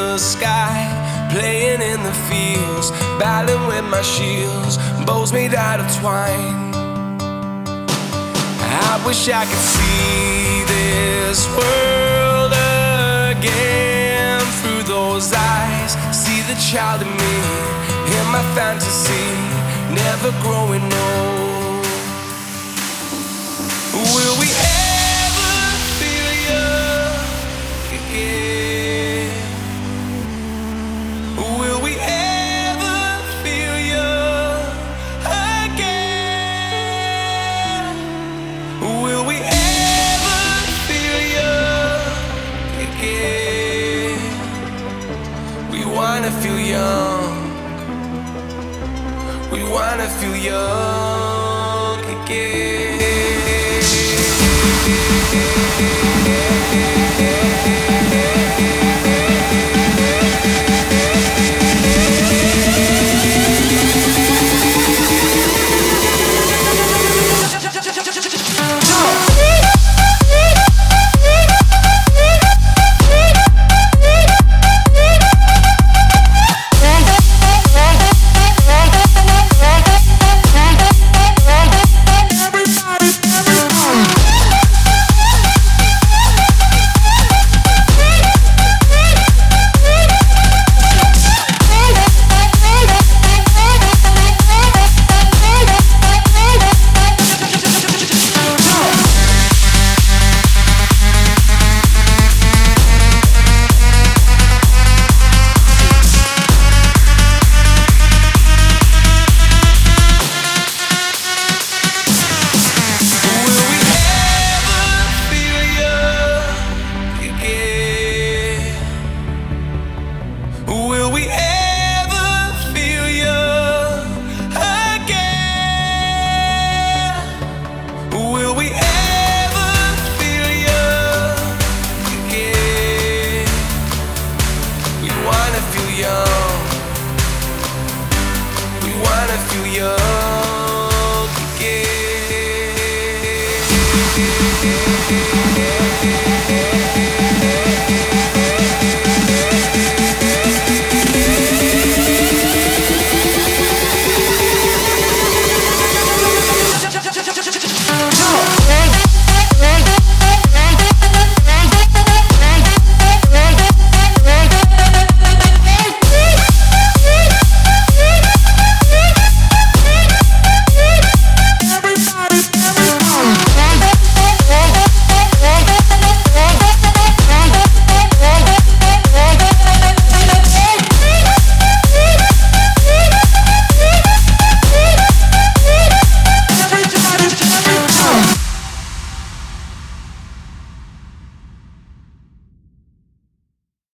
the sky, playing in the fields, battling with my shields, bows made out of twine. I wish I could see this world again through those eyes, see the child in me, in my fantasy, never growing old. Will we ever feel young again? Will we ever feel young again? Will we ever feel young again? We wanna feel young. We wanna feel young.